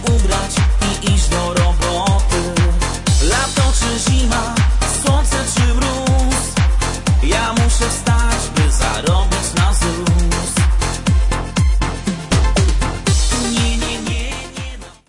ubrać i iść do roboty. Lato czy zima, słońce czy mróz, ja muszę wstać